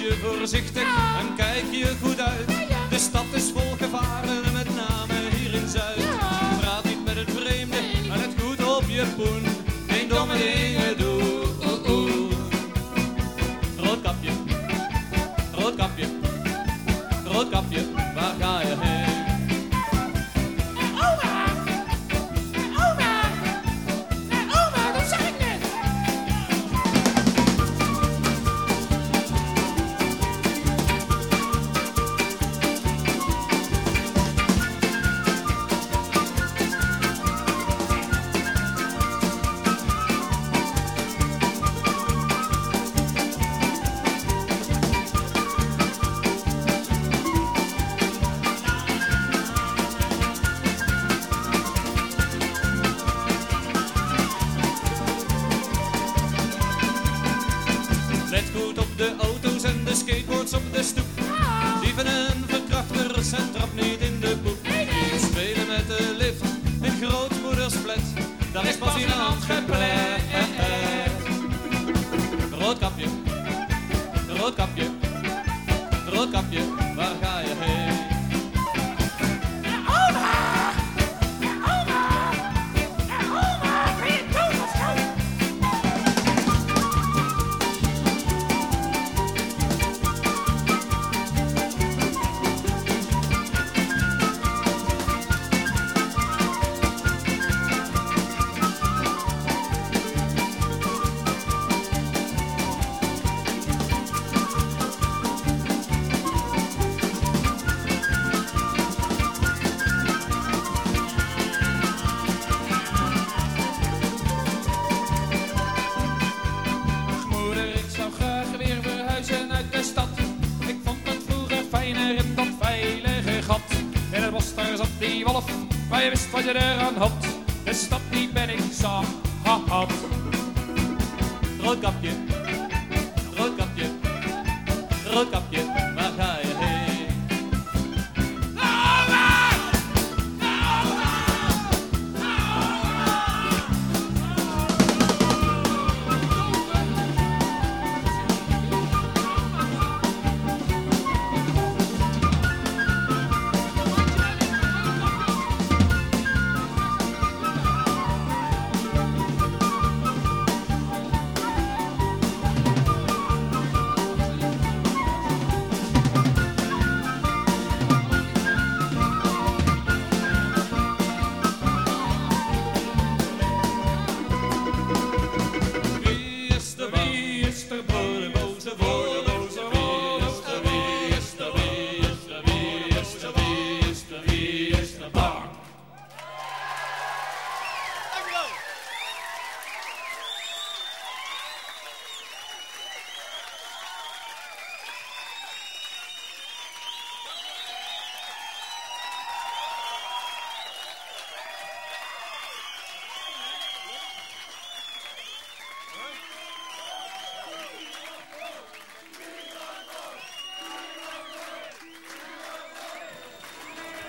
je voorzichtig en kijk je goed uit. De stad is vol gevaren, met name hier in Zuid. Praat niet met het vreemde en let goed op je poen. Geen domme dingen doe. Roodkapje, roodkapje, roodkapje, waar ga je heen? Let goed op de auto's en de skateboards op de stoep. Dieven en verkrachters en trap niet in de poep. Spelen met de lift in grootmoeders flat. Daar is pas iemand geplet. Roodkapje, roodkapje, roodkapje, waar ga je heen? In dat veilige gat, in het bos daar zat die wolf, waar je wist wat je eraan had. De stad die ben ik zag gehad. Roodkapje, roodkapje, roodkapje.